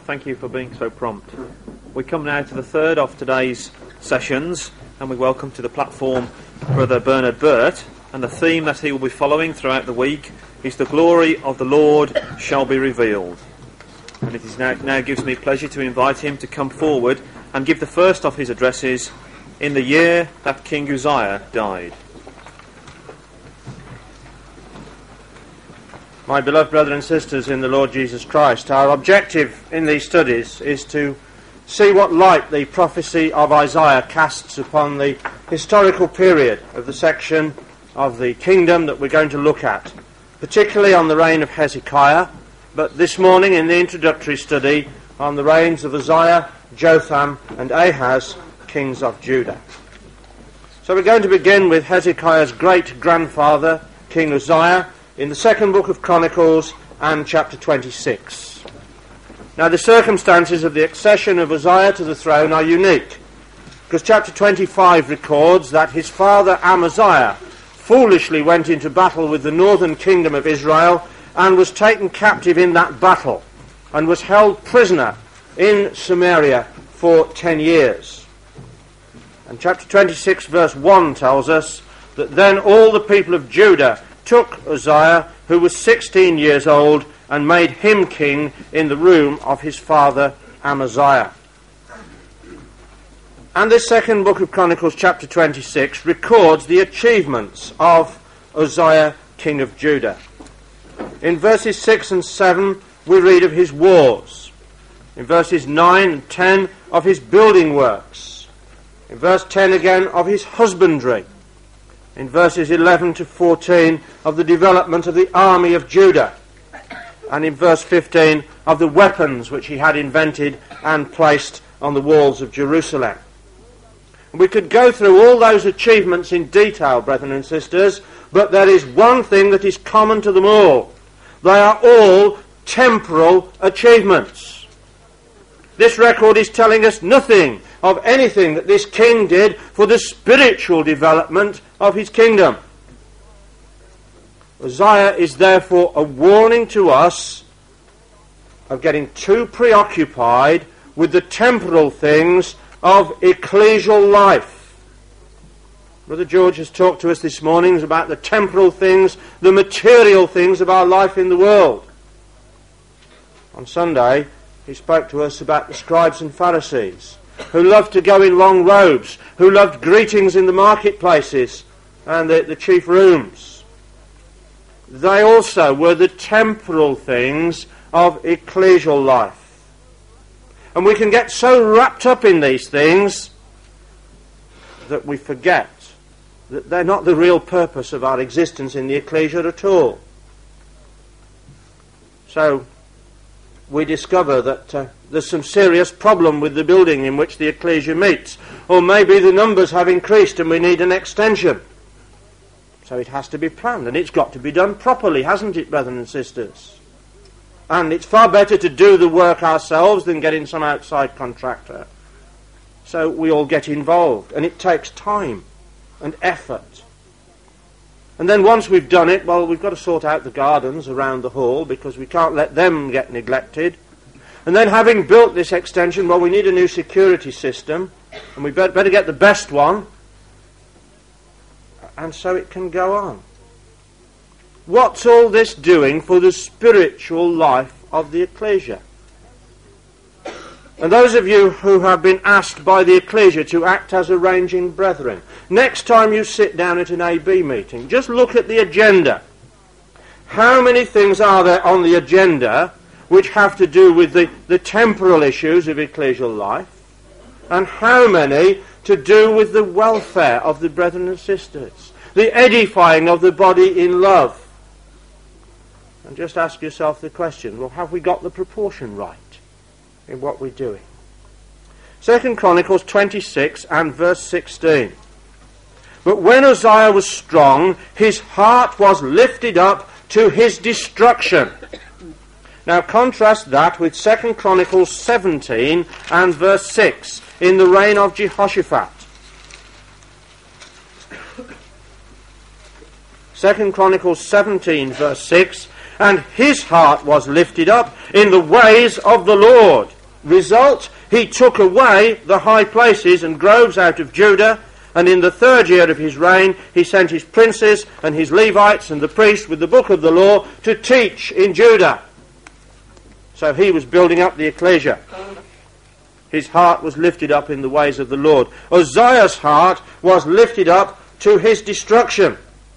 Thank you for being so prompt. We come now to the third of today's sessions, and we welcome to the platform Brother Bernard Burt, and the theme that he will be following throughout the week is "The glory of the Lord shall be revealed." And it is now gives me pleasure to invite him to come forward and give the first of his addresses in the year that King Uzziah died. My beloved brothers and sisters in the Lord Jesus Christ, our objective in these studies is to see what light the prophecy of Isaiah casts upon the historical period of the section of the kingdom that we're going to look at, particularly on the reign of Hezekiah, but this morning in the introductory study on the reigns of Uzziah, Jotham and Ahaz, kings of Judah. So we're going to begin with Hezekiah's great-grandfather, King Uzziah, in the second book of Chronicles and chapter 26. Now the circumstances of the accession of Uzziah to the throne are unique, because chapter 25 records that his father Amaziah foolishly went into battle with the northern kingdom of Israel and was taken captive in that battle and was held prisoner in Samaria for 10 years. And chapter 26 verse 1 tells us that then all the people of Judah took Uzziah, who was 16 years old, and made him king in the room of his father Amaziah. And this second book of Chronicles, chapter 26, records the achievements of Uzziah, king of Judah. In verses 6 and 7, we read of his wars. In verses 9 and 10, of his building works. In verse 10 again, of his husbandry. In verses 11 to 14 of the development of the army of Judah, and in verse 15 of the weapons which he had invented and placed on the walls of Jerusalem. We could go through all those achievements in detail, brethren and sisters, but there is one thing that is common to them all. They are all temporal achievements. This record is telling us nothing of anything that this king did for the spiritual development of his kingdom. Uzziah is therefore a warning to us of getting too preoccupied with the temporal things of ecclesial life. Brother George has talked to us this morning about the temporal things, the material things of our life in the world. On Sunday, he spoke to us about the scribes and Pharisees, who loved to go in long robes, who loved greetings in the marketplaces and the chief rooms. They also were the temporal things of ecclesial life. And we can get so wrapped up in these things that we forget that they're not the real purpose of our existence in the ecclesia at all. So we discover that there's some serious problem with the building in which the ecclesia meets. Or maybe the numbers have increased and we need an extension. So it has to be planned, and it's got to be done properly, hasn't it, brethren and sisters? And it's far better to do the work ourselves than get in some outside contractor. So we all get involved, and it takes time and effort. And then once we've done it, well, we've got to sort out the gardens around the hall, because we can't let them get neglected. And then having built this extension, well, we need a new security system, and we better get the best one. And so it can go on. What's all this doing for the spiritual life of the ecclesia? And those of you who have been asked by the ecclesia to act as arranging brethren, next time you sit down at an AB meeting, just look at the agenda. How many things are there on the agenda which have to do with the temporal issues of ecclesial life? And how many to do with the welfare of the brethren and sisters, the edifying of the body in love? And just ask yourself the question, well, have we got the proportion right in what we're doing? 2 Chronicles 26 and verse 16. But when Uzziah was strong, his heart was lifted up to his destruction. Now contrast that with 2 Chronicles 17 and verse 6 in the reign of Jehoshaphat. 2 Chronicles 17 verse 6, and his heart was lifted up in the ways of the Lord. Result, he took away the high places and groves out of Judah, and in the 3rd year of his reign he sent his princes and his Levites and the priests with the book of the law to teach in Judah. So he was building up the ecclesia. His heart was lifted up in the ways of the Lord. Uzziah's heart was lifted up to his destruction.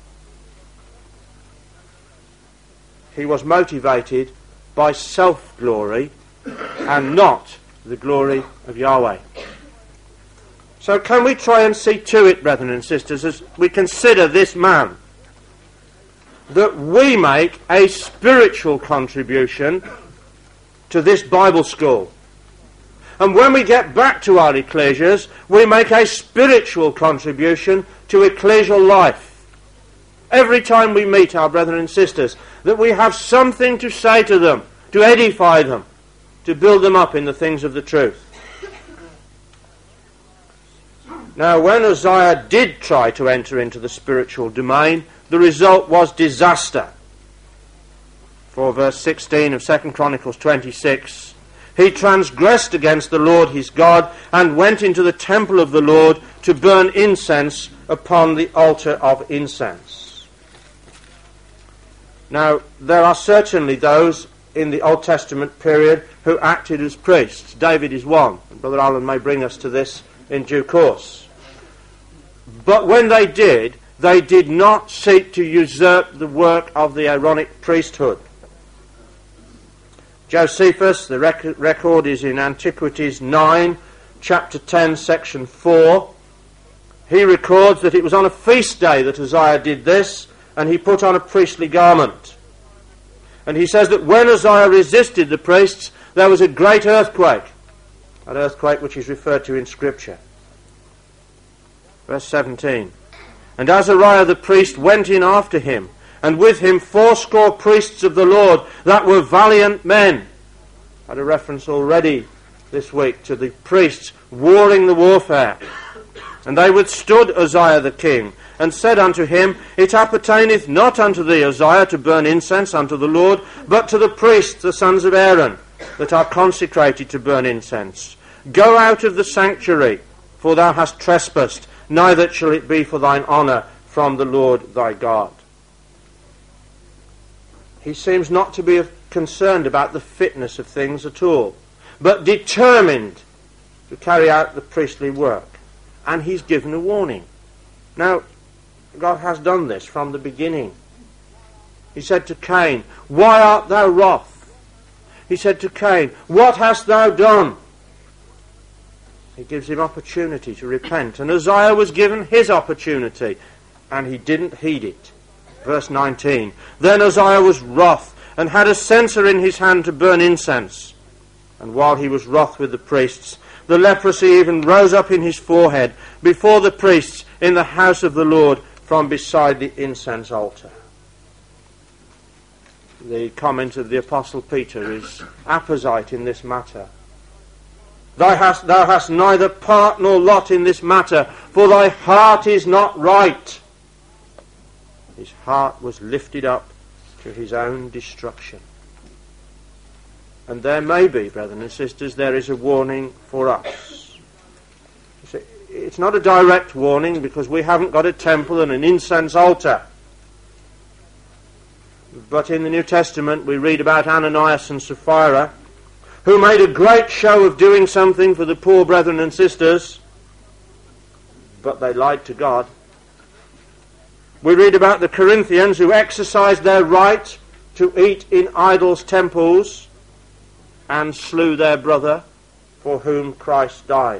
He was motivated by self-glory and not the glory of Yahweh. So can we try and see to it, brethren and sisters, as we consider this man, that we make a spiritual contribution to this Bible school. And when we get back to our ecclesias, we make a spiritual contribution to ecclesial life. Every time we meet our brethren and sisters, that we have something to say to them, to edify them, to build them up in the things of the truth. Now, when Uzziah did try to enter into the spiritual domain, the result was disaster. For verse 16 of 2 Chronicles 26, he transgressed against the Lord his God and went into the temple of the Lord to burn incense upon the altar of incense. Now, there are certainly those in the Old Testament period who acted as priests. David is one. And Brother Alan may bring us to this in due course. But when they did not seek to usurp the work of the Aaronic priesthood. Josephus, the record is in Antiquities 9, chapter 10, section 4. He records that it was on a feast day that Uzziah did this, and he put on a priestly garment. And he says that when Uzziah resisted the priests, there was a great earthquake. That earthquake which is referred to in Scripture. Verse 17. And Azariah the priest went in after him, and with him 80 priests of the Lord that were valiant men. I had a reference already this week to the priests warring the warfare. And they withstood Uzziah the king, and said unto him, It appertaineth not unto thee, Uzziah, to burn incense unto the Lord, but to the priests, the sons of Aaron, that are consecrated to burn incense. Go out of the sanctuary, for thou hast trespassed, neither shall it be for thine honour from the Lord thy God. He seems not to be concerned about the fitness of things at all, but determined to carry out the priestly work. And he's given a warning. Now, God has done this from the beginning. He said to Cain, Why art thou wroth? He said to Cain, What hast thou done? He gives him opportunity to repent. And Uzziah was given his opportunity, and he didn't heed it. Verse 19. Then Uzziah was wroth, and had a censer in his hand to burn incense. And while he was wroth with the priests, the leprosy even rose up in his forehead before the priests in the house of the Lord from beside the incense altar. The comment of the Apostle Peter is apposite in this matter. Thou hast neither part nor lot in this matter, for thy heart is not right. His heart was lifted up to his own destruction. And there may be, brethren and sisters, there is a warning for us. You see, it's not a direct warning because we haven't got a temple and an incense altar. But in the New Testament we read about Ananias and Sapphira, who made a great show of doing something for the poor brethren and sisters, but they lied to God. We read about the Corinthians who exercised their right to eat in idols' temples and slew their brother for whom Christ died.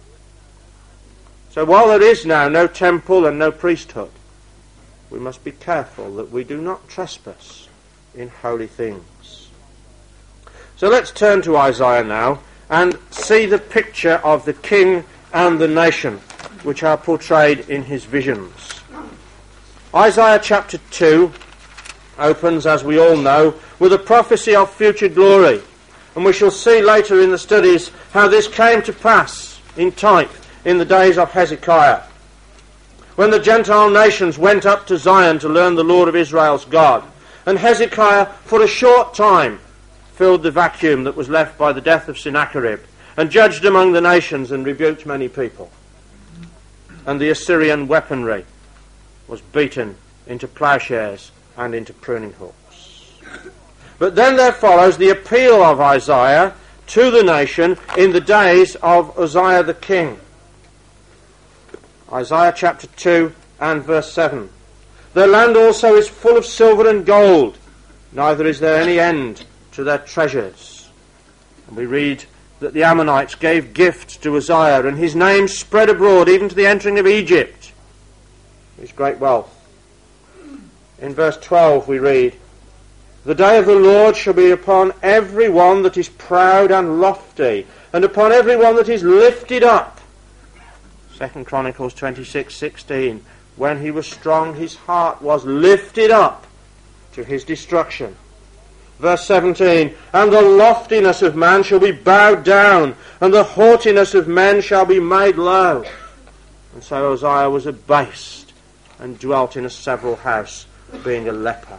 So while there is now no temple and no priesthood, we must be careful that we do not trespass in holy things. So let's turn to Isaiah now and see the picture of the king and the nation which are portrayed in his visions. Isaiah chapter 2 opens, as we all know, with a prophecy of future glory. And we shall see later in the studies how this came to pass in type in the days of Hezekiah, when the Gentile nations went up to Zion to learn the Lord of Israel's God. And Hezekiah, for a short time, filled the vacuum that was left by the death of Sennacherib, and judged among the nations and rebuked many people. And the Assyrian weaponry was beaten into plowshares and into pruning hooks. But then there follows the appeal of Isaiah to the nation in the days of Uzziah the king. Isaiah chapter 2 and verse 7. Their land also is full of silver and gold, neither is there any end to their treasures. And we read that the Ammonites gave gift to Uzziah, and his name spread abroad even to the entering of Egypt, his great wealth. In verse 12 we read, the day of the Lord shall be upon every one that is proud and lofty, and upon every one that is lifted up. 2 Chronicles 26:16. When he was strong, his heart was lifted up to his destruction. Verse 17, and the loftiness of man shall be bowed down, and the haughtiness of men shall be made low. And so Uzziah was abased, and dwelt in a several house, being a leper.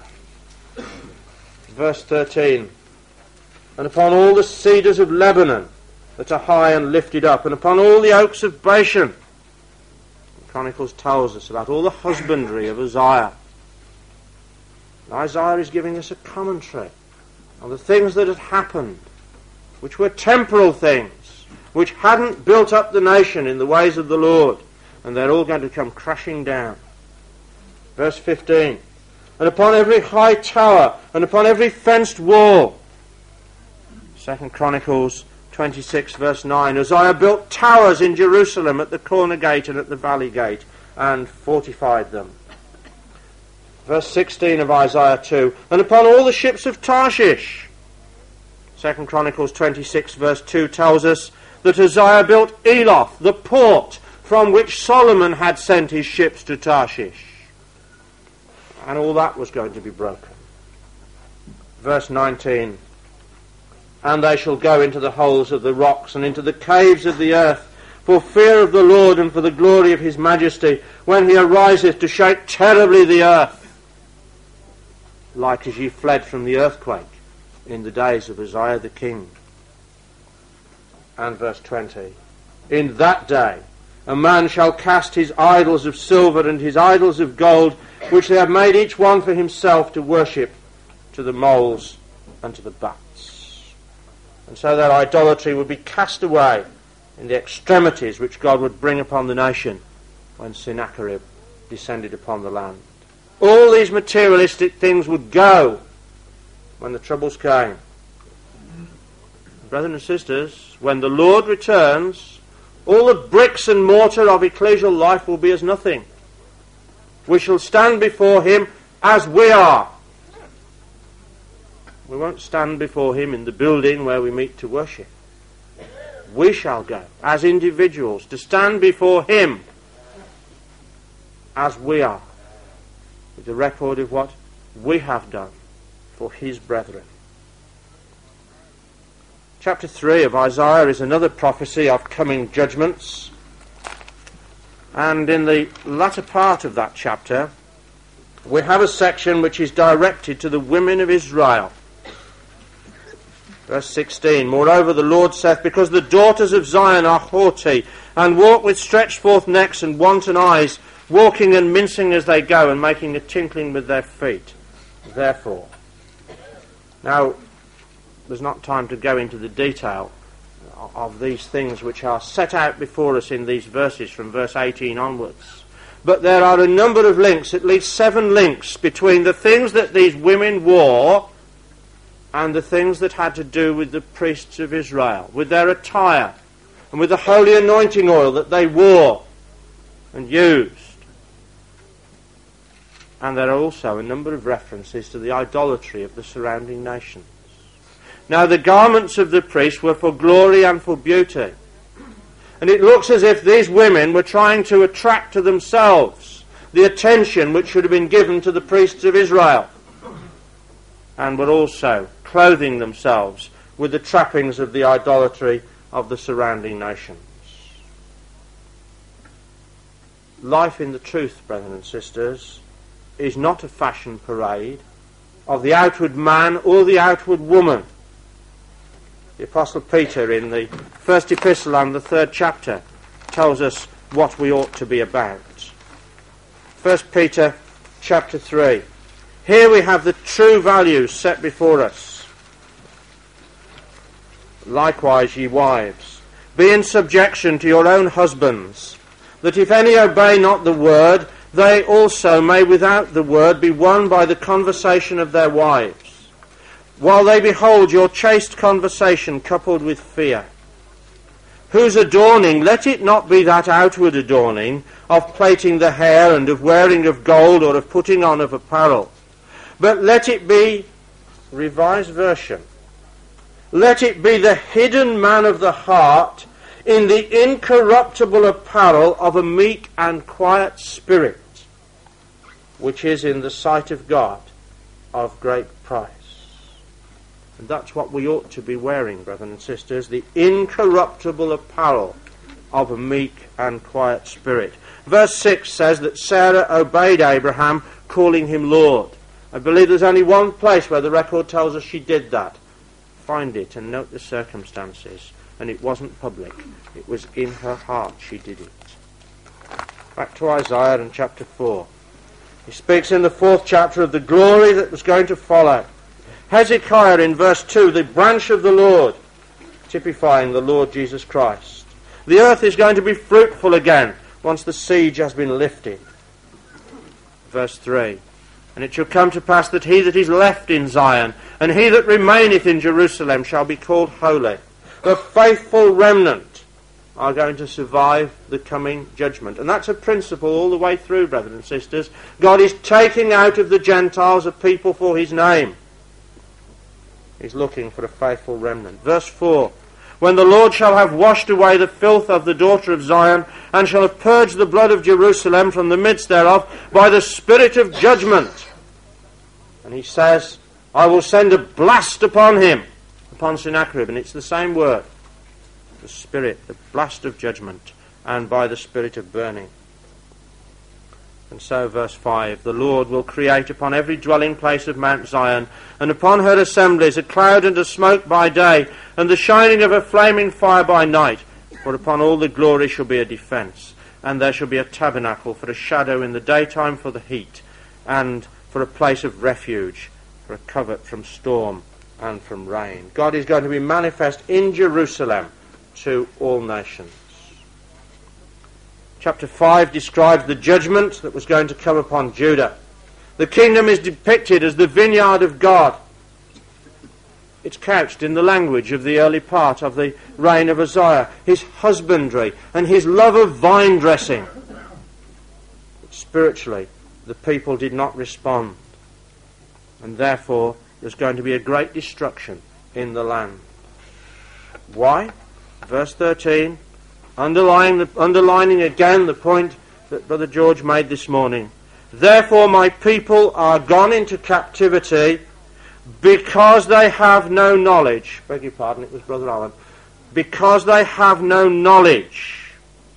Verse 13, and upon all the cedars of Lebanon that are high and lifted up, and upon all the oaks of Bashan. Chronicles tells us about all the husbandry of Uzziah. And Isaiah is giving us a commentary on the things that had happened, which were temporal things, which hadn't built up the nation in the ways of the Lord, and they're all going to come crashing down. Verse 15, and upon every high tower, and upon every fenced wall. 2 Chronicles 26 verse 9, Uzziah built towers in Jerusalem at the corner gate and at the valley gate, and fortified them. Verse 16 of Isaiah 2, and upon all the ships of Tarshish. 2 Chronicles 26 verse 2 tells us that Uzziah built Eloth, the port from which Solomon had sent his ships to Tarshish. And all that was going to be broken. Verse 19, and they shall go into the holes of the rocks and into the caves of the earth, for fear of the Lord and for the glory of his majesty, when he ariseth to shake terribly the earth, like as ye fled from the earthquake in the days of Uzziah the king. And verse 20, in that day a man shall cast his idols of silver and his idols of gold, which they have made each one for himself to worship, to the moles and to the bats. And so that idolatry would be cast away in the extremities which God would bring upon the nation when Sennacherib descended upon the land. All these materialistic things would go when the troubles came. Brothers and sisters, when the Lord returns, all the bricks and mortar of ecclesial life will be as nothing. We shall stand before him as we are. We won't stand before him in the building where we meet to worship. We shall go as individuals to stand before him as we are, with the record of what we have done for his brethren. Chapter 3 of Isaiah is another prophecy of coming judgments. And in the latter part of that chapter, we have a section which is directed to the women of Israel. Verse 16, moreover the Lord saith, because the daughters of Zion are haughty, and walk with stretched forth necks and wanton eyes, walking and mincing as they go, and making a tinkling with their feet. Therefore. Now, there's not time to go into the detail of these things which are set out before us in these verses from verse 18 onwards. But there are a number of links, at least 7 links, between the things that these women wore and the things that had to do with the priests of Israel, with their attire, and with the holy anointing oil that they wore and used. And there are also a number of references to the idolatry of the surrounding nations. Now the garments of the priests were for glory and for beauty. And it looks as if these women were trying to attract to themselves the attention which should have been given to the priests of Israel, and were also clothing themselves with the trappings of the idolatry of the surrounding nations. Life in the truth, brethren and sisters, is not a fashion parade, of the outward man or the outward woman. The Apostle Peter in the first epistle and the 3rd chapter tells us what we ought to be about. 1 Peter chapter 3. Here we have the true values set before us. Likewise, ye wives, be in subjection to your own husbands, that if any obey not the word, they also may without the word be won by the conversation of their wives, while they behold your chaste conversation coupled with fear. Whose adorning, let it not be that outward adorning of plaiting the hair and of wearing of gold or of putting on of apparel, but let it be, Revised Version, let it be the hidden man of the heart in the incorruptible apparel of a meek and quiet spirit, which is in the sight of God of great price. And that's what we ought to be wearing, brothers and sisters, the incorruptible apparel of a meek and quiet spirit. Verse 6 says that Sarah obeyed Abraham, calling him Lord. I believe there's only one place where the record tells us she did that. Find it and note the circumstances. And it wasn't public. It was in her heart she did it. Back to Isaiah in chapter 4. He speaks in the 4th chapter of the glory that was going to follow. Hezekiah in verse 2, the branch of the Lord, typifying the Lord Jesus Christ. The earth is going to be fruitful again once the siege has been lifted. Verse 3, and it shall come to pass that he that is left in Zion and he that remaineth in Jerusalem shall be called holy. The faithful remnant are going to survive the coming judgment. And that's a principle all the way through, brothers and sisters. God is taking out of the Gentiles a people for his name. He's looking for a faithful remnant. Verse 4, when the Lord shall have washed away the filth of the daughter of Zion, and shall have purged the blood of Jerusalem from the midst thereof by the spirit of judgment. And he says, I will send a blast upon him, upon Sennacherib, and it's the same word. The spirit, the blast of judgment, and by the spirit of burning. And so, verse 5, the Lord will create upon every dwelling place of Mount Zion, and upon her assemblies, a cloud and a smoke by day, and the shining of a flaming fire by night. For upon all the glory shall be a defence, and there shall be a tabernacle for a shadow in the daytime for the heat, and for a place of refuge, for a covert from storm and from rain. God is going to be manifest in Jerusalem to all nations. Chapter 5 describes the judgment that was going to come upon Judah. The kingdom is depicted as the vineyard of God. It's couched in the language of the early part of the reign of Uzziah, his husbandry and his love of vine dressing. But spiritually, the people did not respond, and therefore there's going to be a great destruction in the land. Why? Verse 13, underlining again the point that Brother George made this morning. Therefore my people are gone into captivity because they have no knowledge. Beg your pardon, it was Brother Alan. Because they have no knowledge.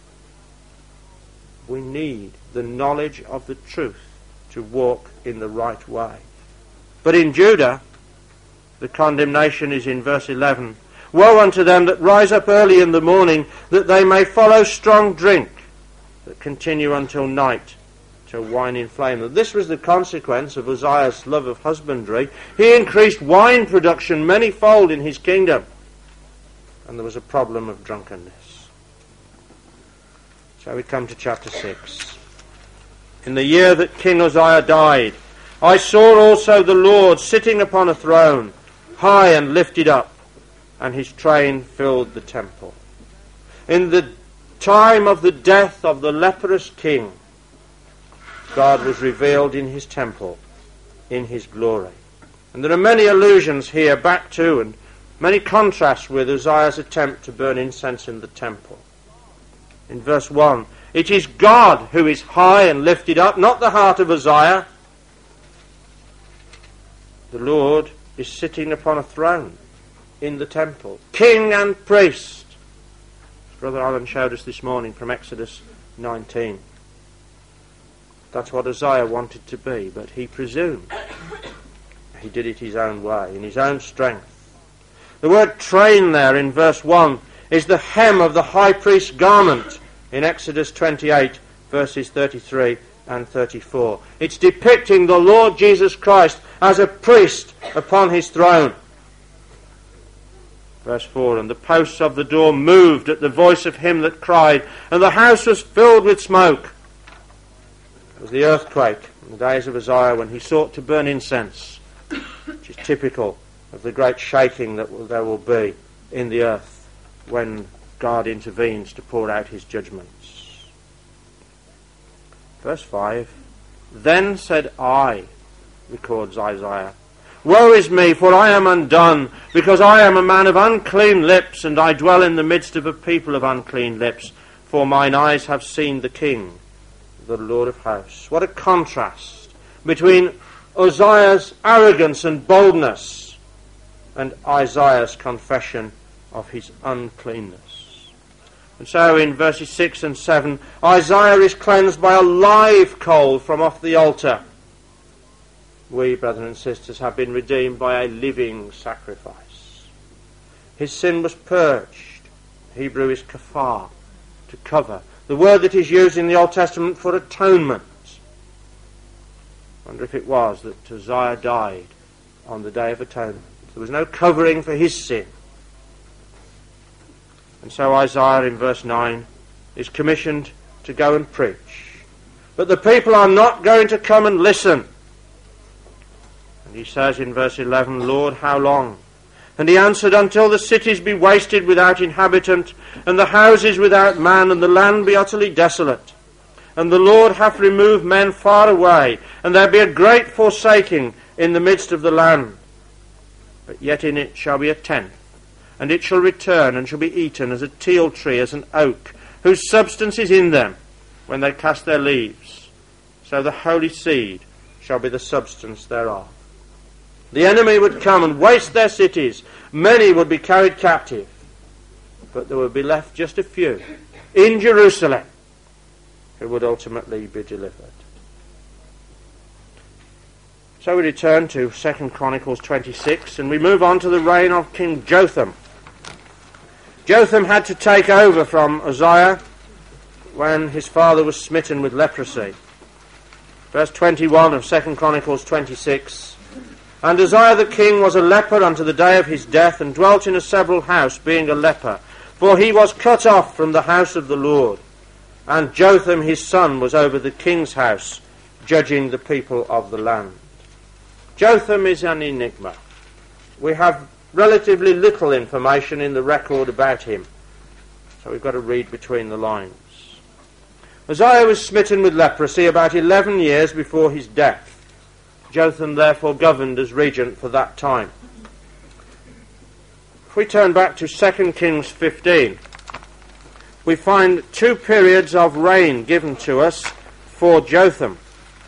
We need the knowledge of the truth to walk in the right way. But in Judah, the condemnation is in verse 11. Woe unto them that rise up early in the morning, that they may follow strong drink, that continue until night, till wine inflame them. This was the consequence of Uzziah's love of husbandry. He increased wine production manyfold in his kingdom, and there was a problem of drunkenness. So we come to chapter 6. In the year that King Uzziah died, I saw also the Lord sitting upon a throne, high and lifted up, and his train filled the temple. In the time of the death of the leprous king, God was revealed in his temple, in his glory. And there are many allusions here back to, and many contrasts with Uzziah's attempt to burn incense in the temple. In verse 1, it is God who is high and lifted up, not the heart of Uzziah. The Lord is sitting upon a throne in the temple, king and priest. Brother Alan showed us this morning from Exodus 19. That's what Uzziah wanted to be, but he presumed. he did it his own way, in his own strength. The word train there in verse 1 is the hem of the high priest's garment in Exodus 28, verses 33 and 34. It's depicting the Lord Jesus Christ as a priest upon his throne. Verse 4, and the posts of the door moved at the voice of him that cried, and the house was filled with smoke. It was the earthquake in the days of Uzziah when he sought to burn incense, which is typical of the great shaking that there will be in the earth when God intervenes to pour out his judgments. Verse 5, then said I, records Isaiah, woe is me, for I am undone, because I am a man of unclean lips, and I dwell in the midst of a people of unclean lips, for mine eyes have seen the King, the Lord of hosts. What a contrast between Uzziah's arrogance and boldness and Isaiah's confession of his uncleanness. And so in verses 6 and 7, Isaiah is cleansed by a live coal from off the altar. We, brethren and sisters, have been redeemed by a living sacrifice. His sin was purged. Hebrew is kafar, to cover. The word that is used in the Old Testament for atonement. I wonder if it was that Uzziah died on the Day of Atonement. There was no covering for his sin. And so Isaiah in verse 9 is commissioned to go and preach. But the people are not going to come and listen. And he says in verse 11, Lord, how long? And he answered, until the cities be wasted without inhabitant, and the houses without man, and the land be utterly desolate. And the Lord hath removed men far away, and there be a great forsaking in the midst of the land. But yet in it shall be a tenth, and it shall return, and shall be eaten as a teil tree, as an oak, whose substance is in them, when they cast their leaves. So the holy seed shall be the substance thereof. The enemy would come and waste their cities. Many would be carried captive. But there would be left just a few in Jerusalem who would ultimately be delivered. So we return to 2 Chronicles 26 and we move on to the reign of King Jotham. Jotham had to take over from Uzziah when his father was smitten with leprosy. Verse 21 of 2 Chronicles 26. And Uzziah the king was a leper unto the day of his death, and dwelt in a several house, being a leper. For he was cut off from the house of the Lord. And Jotham his son was over the king's house, judging the people of the land. Jotham is an enigma. We have relatively little information in the record about him, so we've got to read between the lines. Uzziah was smitten with leprosy about 11 years before his death. Jotham therefore governed as regent for that time. If we turn back to 2 Kings 15, we find two periods of reign given to us for Jotham.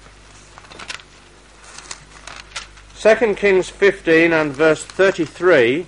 2 Kings 15 and verse 33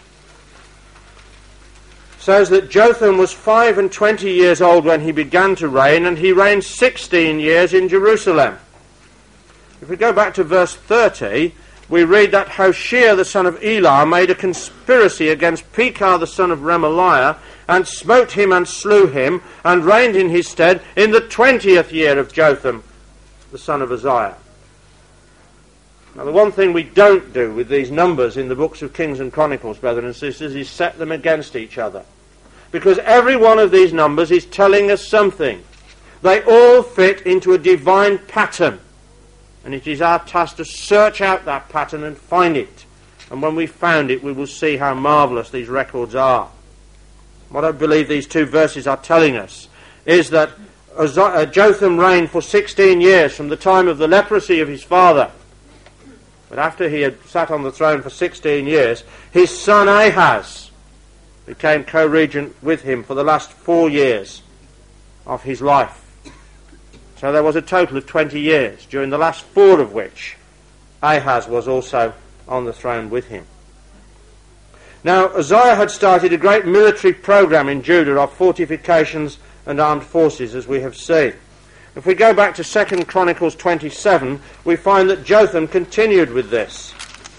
says that Jotham was 25 years old when he began to reign, and he reigned 16 years in Jerusalem. If we go back to verse 30, we read that Hoshea the son of Elah made a conspiracy against Pekah the son of Remaliah, and smote him and slew him, and reigned in his stead in the 20th year of Jotham the son of Uzziah. Now the one thing we don't do with these numbers in the books of Kings and Chronicles, brethren and sisters, is set them against each other. Because every one of these numbers is telling us something. They all fit into a divine pattern. And it is our task to search out that pattern and find it. And when we've found it, we will see how marvellous these records are. What I believe these two verses are telling us is that Jotham reigned for 16 years from the time of the leprosy of his father. But after he had sat on the throne for 16 years, his son Ahaz became co-regent with him for the last 4 years of his life. So there was a total of 20 years, during the last 4 of which Ahaz was also on the throne with him. Now, Uzziah had started a great military program in Judah of fortifications and armed forces, as we have seen. If we go back to 2 Chronicles 27, we find that Jotham continued with this.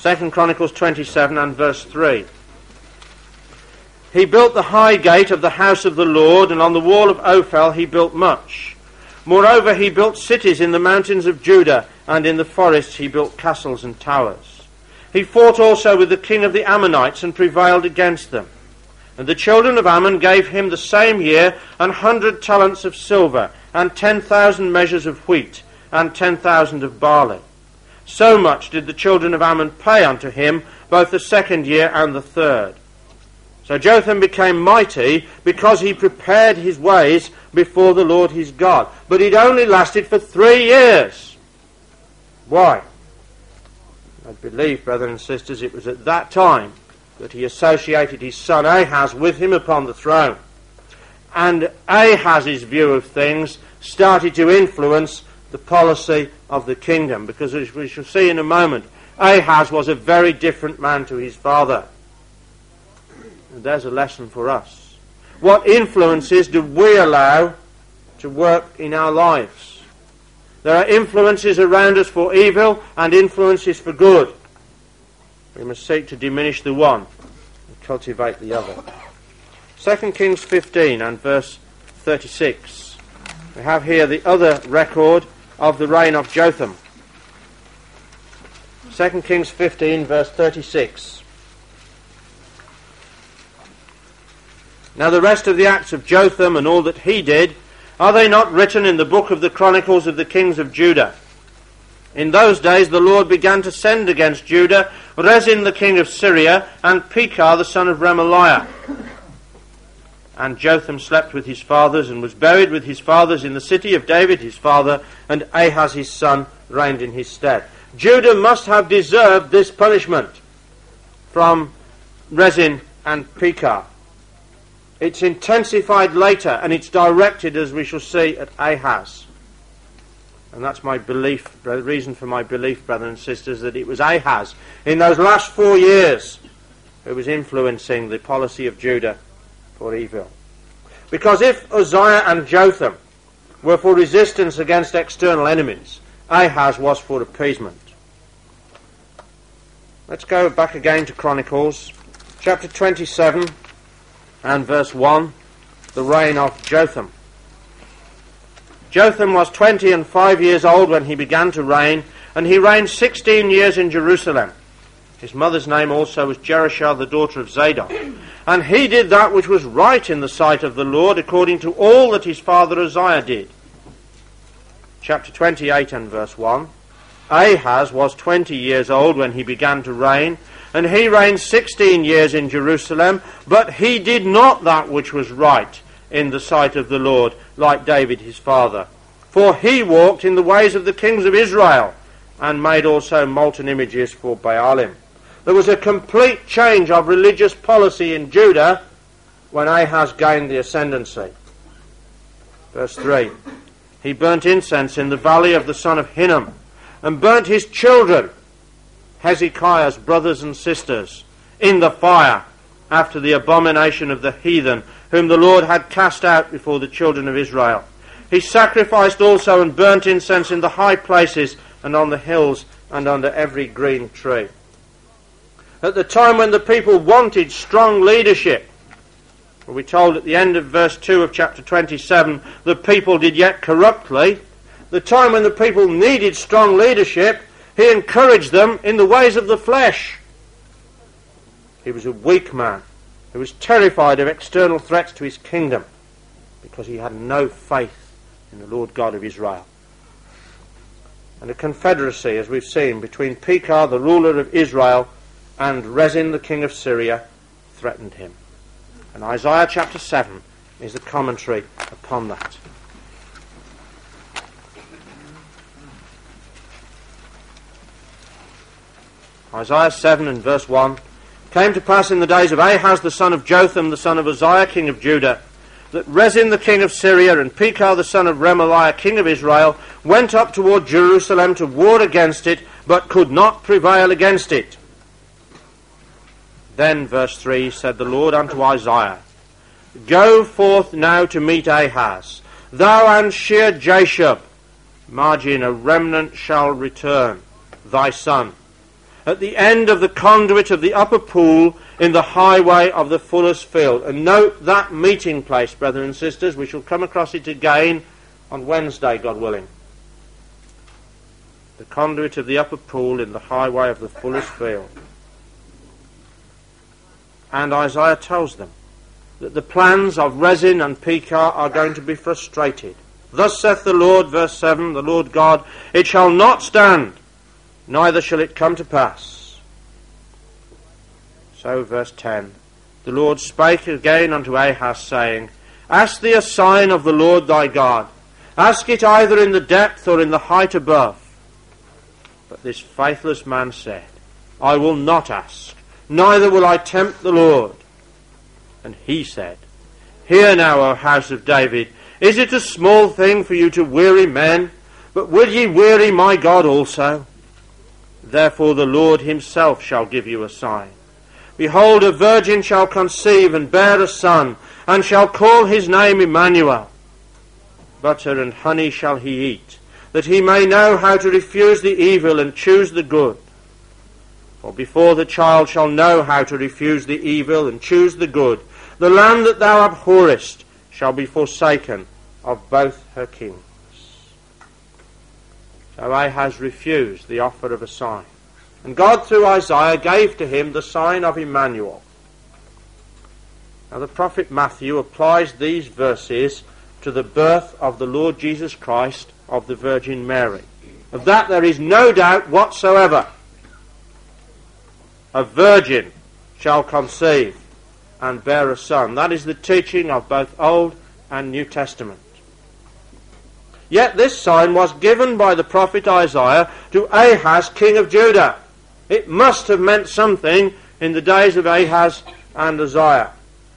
2 Chronicles 27 and verse 3. He built the high gate of the house of the Lord, and on the wall of Ophel he built much. Moreover, he built cities in the mountains of Judah, and in the forests he built castles and towers. He fought also with the king of the Ammonites, and prevailed against them. And the children of Ammon gave him the same year 100 talents of silver, and 10,000 measures of wheat, and 10,000 of barley. So much did the children of Ammon pay unto him, both the second year and the third. So Jotham became mighty because he prepared his ways before the Lord his God. But it only lasted for 3 years. Why? I believe, brothers and sisters, it was at that time that he associated his son Ahaz with him upon the throne. And Ahaz's view of things started to influence the policy of the kingdom, because as we shall see in a moment, Ahaz was a very different man to his father. And there's a lesson for us. What influences do we allow to work in our lives? There are influences around us for evil and influences for good. We must seek to diminish the one and cultivate the other. 2 Kings 15 and verse 36. We have here the other record of the reign of Jotham. 2 Kings 15 verse 36. Now the rest of the acts of Jotham and all that he did, are they not written in the book of the Chronicles of the kings of Judah? In those days the Lord began to send against Judah Rezin the king of Syria, and Pekah the son of Remaliah. And Jotham slept with his fathers, and was buried with his fathers in the city of David his father, and Ahaz his son reigned in his stead. Judah must have deserved this punishment from Rezin and Pekah. It's intensified later, and it's directed, as we shall see, at Ahaz. And that's my belief, the reason for my belief, brothers and sisters, that it was Ahaz in those last 4 years who was influencing the policy of Judah for evil. Because if Uzziah and Jotham were for resistance against external enemies, Ahaz was for appeasement. Let's go back again to Chronicles, chapter 27 and verse 1, the reign of Jotham. Jotham was 25 years old when he began to reign, and he reigned 16 years in Jerusalem. His mother's name also was Jerushah, the daughter of Zadok. And he did that which was right in the sight of the Lord, according to all that his father Uzziah did. Chapter 28 and verse 1. Ahaz was 20 years old when he began to reign, and he reigned 16 years in Jerusalem, but he did not that which was right in the sight of the Lord, like David his father. For he walked in the ways of the kings of Israel, and made also molten images for Baalim. There was a complete change of religious policy in Judah when Ahaz gained the ascendancy. Verse 3. He burnt incense in the valley of the son of Hinnom, and burnt his children, Hezekiah's brothers and sisters, in the fire, after the abomination of the heathen, whom the Lord had cast out before the children of Israel. He sacrificed also and burnt incense in the high places, and on the hills, and under every green tree. At the time when the people wanted strong leadership, we're told at the end of verse 2 of chapter 27, the people did yet corruptly. The time when the people needed strong leadership, he encouraged them in the ways of the flesh. He was a weak man who was terrified of external threats to his kingdom because he had no faith in the Lord God of Israel. And a confederacy, as we've seen, between Pekah, the ruler of Israel, and Rezin, the king of Syria, threatened him. And Isaiah chapter 7 is the commentary upon that. Isaiah 7 and verse 1. Came to pass in the days of Ahaz the son of Jotham, the son of Uzziah, king of Judah, that Rezin the king of Syria and Pekah the son of Remaliah, king of Israel, went up toward Jerusalem to war against it, but could not prevail against it. Then, verse 3, said the Lord unto Isaiah, Go forth now to meet Ahaz, thou and Shear-Jashub, margin, a remnant shall return, thy son. at the end of the conduit of the upper pool in the highway of the fuller's field. And note that meeting place, brethren and sisters. We shall come across it again on Wednesday, God willing. The conduit of the upper pool in the highway of the fuller's field. And Isaiah tells them that the plans of Rezin and Pekah are going to be frustrated. Thus saith the Lord, verse 7, the Lord God, it shall not stand, neither shall it come to pass. So, verse 10, the Lord spake again unto Ahaz, saying, ask thee a sign of the Lord thy God. Ask it either in the depth or in the height above. But this faithless man said, I will not ask, neither will I tempt the Lord. And he said, hear now, O house of David, is it a small thing for you to weary men? But will ye weary my God also? Therefore the Lord himself shall give you a sign. Behold, a virgin shall conceive and bear a son, and shall call his name Emmanuel. Butter and honey shall he eat, that he may know how to refuse the evil and choose the good. For before the child shall know how to refuse the evil and choose the good, the land that thou abhorrest shall be forsaken of both her kings. So Ahaz refused the offer of a sign. And God through Isaiah gave to him the sign of Emmanuel. Now the prophet Matthew applies these verses to the birth of the Lord Jesus Christ of the Virgin Mary. Of that there is no doubt whatsoever. A virgin shall conceive and bear a son. That is the teaching of both Old and New Testament. Yet this sign was given by the prophet Isaiah to Ahaz, king of Judah. It must have meant something in the days of Ahaz and Uzziah.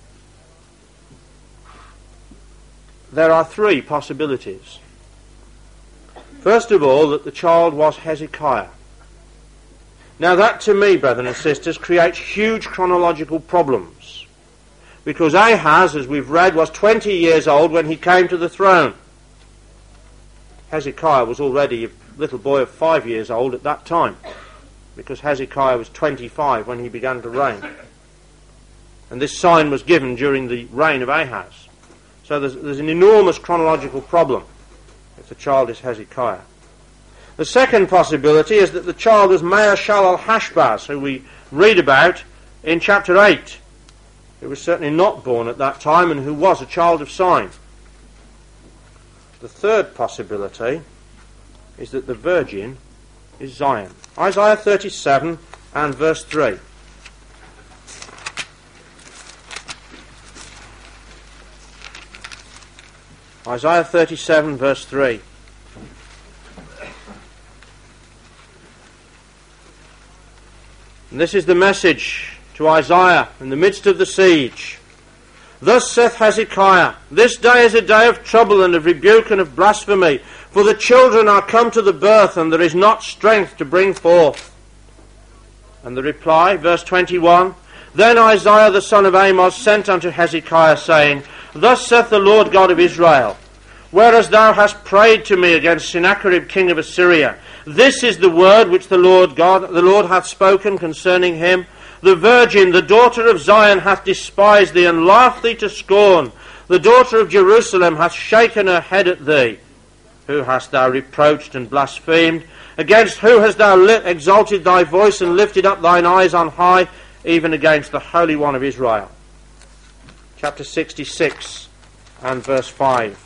There are three possibilities. First of all, that the child was Hezekiah. Now that to me, brethren and sisters, creates huge chronological problems. Because Ahaz, as we've read, was 20 years old when he came to the throne. Hezekiah was already a little boy of 5 years old at that time, because Hezekiah was 25 when he began to reign. And this sign was given during the reign of Ahaz. So there's an enormous chronological problem if the child is Hezekiah. The second possibility is that the child was Maher-shalal-hash-baz, who we read about in chapter 8, who was certainly not born at that time and who was a child of sign. The third possibility is that the virgin is Zion. Isaiah 37 and verse 3. Isaiah 37 verse 3. And this is the message to Isaiah in the midst of the siege. Thus saith Hezekiah, this day is a day of trouble and of rebuke and of blasphemy, for the children are come to the birth, and there is not strength to bring forth. And the reply, verse 21, Then Isaiah the son of Amos sent unto Hezekiah, saying, Thus saith the Lord God of Israel, whereas thou hast prayed to me against Sennacherib king of Assyria, this is the word which the Lord hath spoken concerning him. The virgin, the daughter of Zion, hath despised thee and laughed thee to scorn. The daughter of Jerusalem hath shaken her head at thee. Who hast thou reproached and blasphemed? Against who hast thou exalted thy voice and lifted up thine eyes on high, even against the Holy One of Israel? Chapter 66 and verse 5.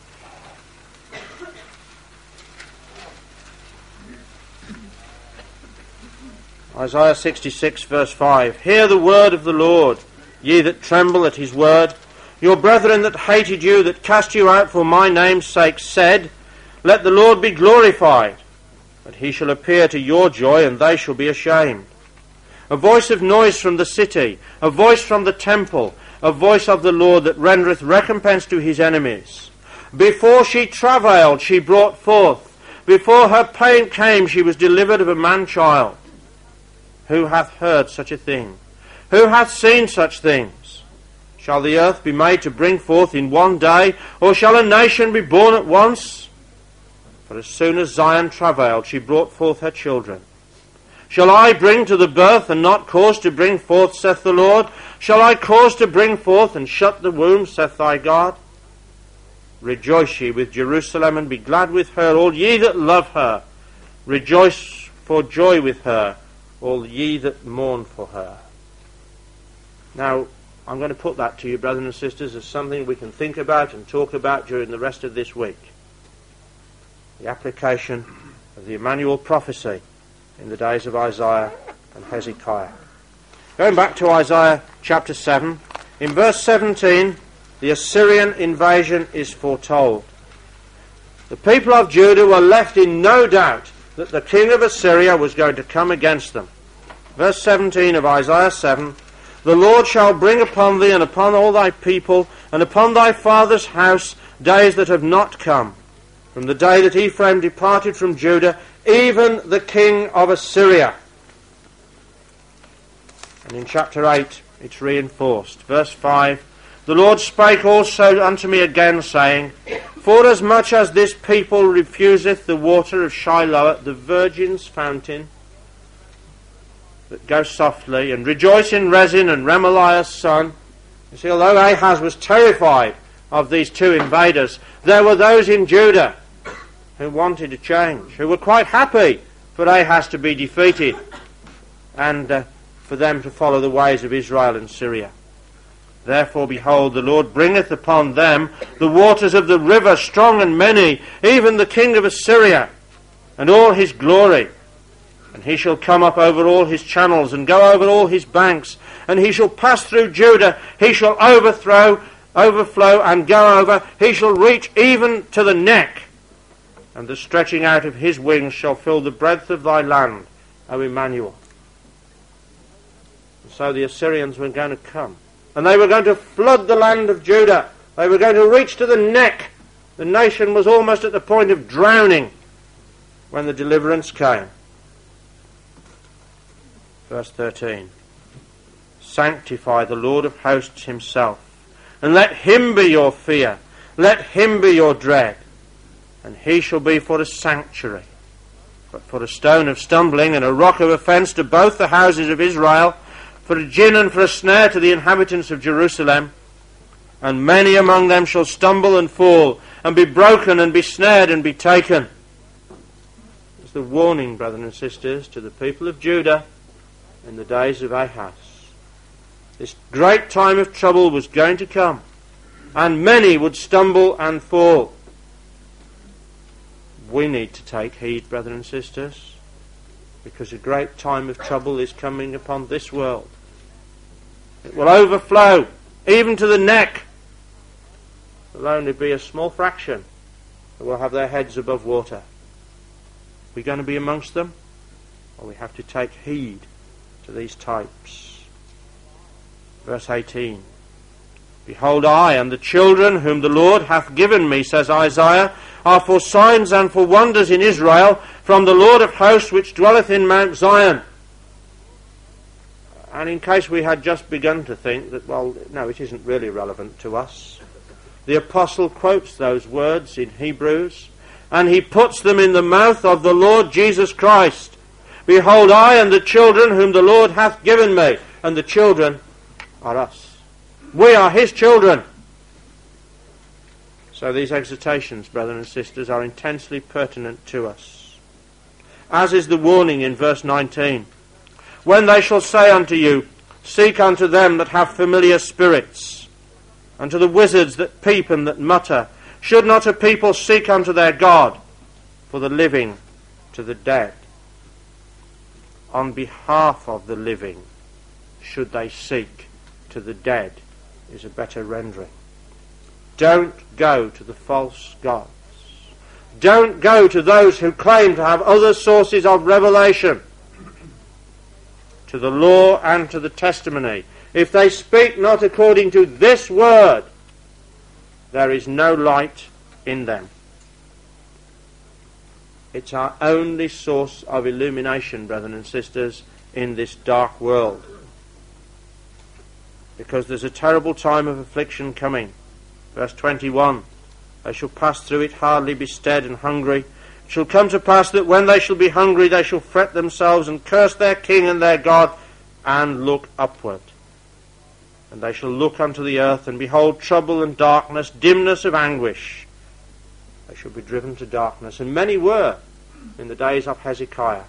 Isaiah 66 verse 5. Hear the word of the Lord, ye that tremble at his word. Your brethren that hated you, that cast you out for my name's sake, said, Let the Lord be glorified. But he shall appear to your joy, and they shall be ashamed. A voice of noise from the city, a voice from the temple, a voice of the Lord that rendereth recompense to his enemies. Before she travailed, she brought forth. Before her pain came, she was delivered of a man-child. Who hath heard such a thing? Who hath seen such things? Shall the earth be made to bring forth in one day, or shall a nation be born at once? For as soon as Zion travailed, she brought forth her children. Shall I bring to the birth and not cause to bring forth, saith the Lord? Shall I cause to bring forth and shut the womb, saith thy God? Rejoice ye with Jerusalem, and be glad with her, all ye that love her. Rejoice for joy with her, all ye that mourn for her. Now, I'm going to put that to you, brothers and sisters, as something we can think about and talk about during the rest of this week. The application of the Emmanuel prophecy in the days of Isaiah and Hezekiah. Going back to Isaiah chapter 7, in verse 17, the Assyrian invasion is foretold. The people of Judah were left in no doubt that the king of Assyria was going to come against them. Verse 17 of Isaiah 7, the Lord shall bring upon thee and upon all thy people and upon thy father's house days that have not come, from the day that Ephraim departed from Judah, even the king of Assyria. And in chapter 8 it's reinforced. Verse 5, the Lord spake also unto me again, saying, forasmuch as this people refuseth the water of Shiloah, the virgin's fountain, that goes softly, and rejoice in Rezin and Remaliah's son. You see, although Ahaz was terrified of these two invaders, there were those in Judah who wanted a change, who were quite happy for Ahaz to be defeated and for them to follow the ways of Israel and Syria. Therefore, behold, the Lord bringeth upon them the waters of the river, strong and many, even the king of Assyria, and all his glory. And he shall come up over all his channels, and go over all his banks, and he shall pass through Judah, he shall overflow, and go over, he shall reach even to the neck, and the stretching out of his wings shall fill the breadth of thy land, O Emmanuel. And so the Assyrians were going to come, and they were going to flood the land of Judah. They were going to reach to the neck. The nation was almost at the point of drowning when the deliverance came. Verse 13, sanctify the Lord of hosts himself, and let him be your fear, let him be your dread, and he shall be for a sanctuary, but for a stone of stumbling and a rock of offence to both the houses of Israel, for a gin and for a snare to the inhabitants of Jerusalem. And many among them shall stumble and fall, and be broken and be snared and be taken. It's the warning, brothers and sisters, to the people of Judah in the days of Ahaz. This great time of trouble was going to come, and many would stumble and fall. We need to take heed, brothers and sisters, because a great time of trouble is coming upon this world. It will overflow, even to the neck. There will only be a small fraction that will have their heads above water. We're going to be amongst them, or we have to take heed to these types. Verse 18, behold, I and the children whom the Lord hath given me, says Isaiah, are for signs and for wonders in Israel, from the Lord of hosts which dwelleth in Mount Zion. And in case we had just begun to think that, well, no, it isn't really relevant to us, the apostle quotes those words in Hebrews, and he puts them in the mouth of the Lord Jesus Christ. Behold, I and the children whom the Lord hath given me. And the children are us. We are his children. So these exhortations, brothers and sisters, are intensely pertinent to us. As is the warning in verse 19. When they shall say unto you, seek unto them that have familiar spirits, unto the wizards that peep and that mutter, should not a people seek unto their God, for the living to the dead? On behalf of the living should they seek to the dead, is a better rendering. Don't go to the false gods. Don't go to those who claim to have other sources of revelation. To the law and to the testimony. If they speak not according to this word, there is no light in them. It's our only source of illumination, brothers and sisters, in this dark world. Because there's a terrible time of affliction coming. Verse 21, they shall pass through it, hardly be stead and hungry. It shall come to pass that when they shall be hungry they shall fret themselves and curse their king and their God, and look upward. And they shall look unto the earth, and behold trouble and darkness, dimness of anguish. They shall be driven to darkness, and many were in the days of Hezekiah.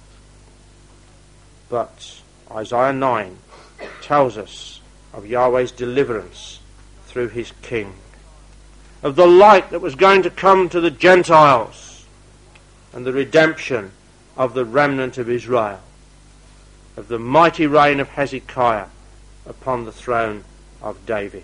But Isaiah 9 tells us of Yahweh's deliverance through his king, of the light that was going to come to the Gentiles, and the redemption of the remnant of Israel, of the mighty reign of Hezekiah upon the throne of David.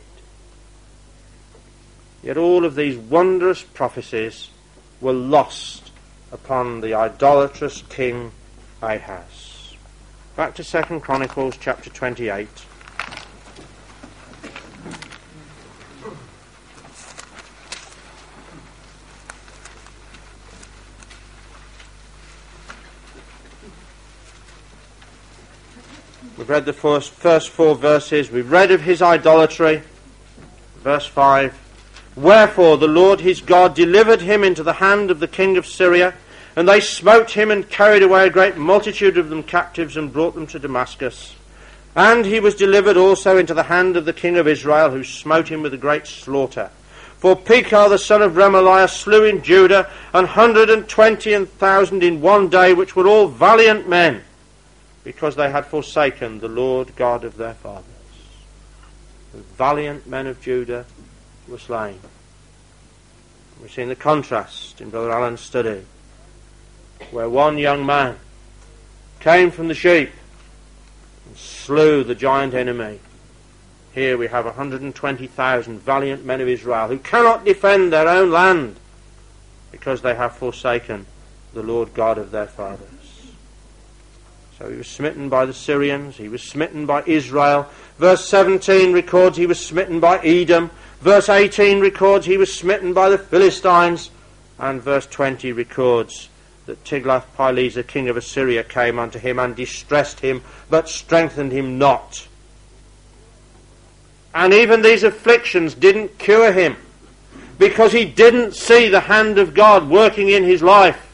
Yet all of these wondrous prophecies were lost upon the idolatrous king Ahaz. Back to 2 Chronicles chapter 28. We've read the first 4 verses. We've read of his idolatry. Verse 5. Wherefore the Lord his God delivered him into the hand of the king of Syria, and they smote him and carried away a great multitude of them captives and brought them to Damascus. And he was delivered also into the hand of the king of Israel, who smote him with a great slaughter. For Pekah the son of Remaliah slew in Judah 120,000 in one day, which were all valiant men, because they had forsaken the Lord God of their fathers. The valiant men of Judah were slain. We've seen the contrast in Brother Allen's study, where one young man came from the sheep and slew the giant enemy. Here we have 120,000 valiant men of Israel who cannot defend their own land because they have forsaken the Lord God of their fathers. So he was smitten by the Syrians, he was smitten by Israel. Verse 17 records he was smitten by Edom. Verse 18 records he was smitten by the Philistines. And verse 20 records that Tiglath-Pileser, king of Assyria, came unto him and distressed him, but strengthened him not. And even these afflictions didn't cure him, because he didn't see the hand of God working in his life,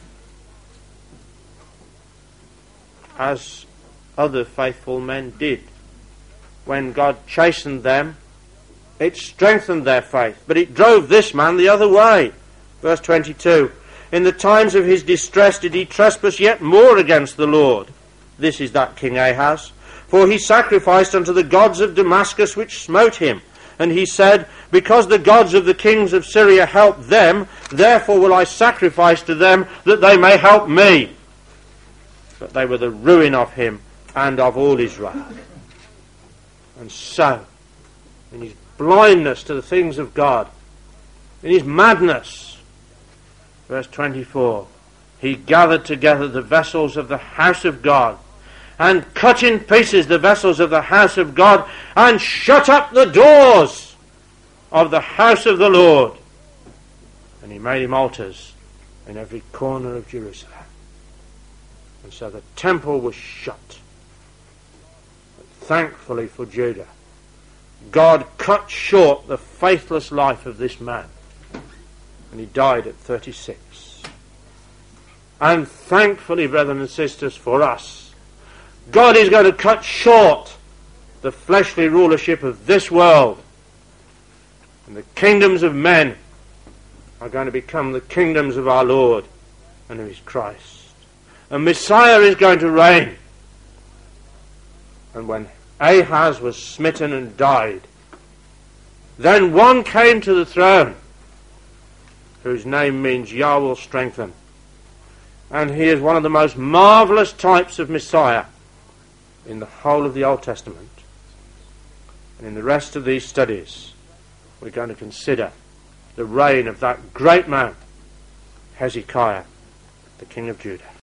as other faithful men did. When God chastened them, it strengthened their faith, but it drove this man the other way. Verse 22, in the times of his distress did he trespass yet more against the Lord. This is that King Ahaz. For he sacrificed unto the gods of Damascus, which smote him. And he said, because the gods of the kings of Syria helped them, therefore will I sacrifice to them, that they may help me. But they were the ruin of him and of all Israel. And so, in his blindness to the things of God, in his madness, verse 24, he gathered together the vessels of the house of God, and cut in pieces the vessels of the house of God, and shut up the doors of the house of the Lord. And he made him altars in every corner of Jerusalem. And so the temple was shut. But thankfully for Judah, God cut short the faithless life of this man, and he died at 36. And thankfully, brethren and sisters, for us, God is going to cut short the fleshly rulership of this world, and the kingdoms of men are going to become the kingdoms of our Lord and of his Christ. And Messiah is going to reign. And when Ahaz was smitten and died, then one came to the throne, whose name means Yah will strengthen. And he is one of the most marvellous types of Messiah in the whole of the Old Testament. And in the rest of these studies, we're going to consider the reign of that great man, Hezekiah, the king of Judah.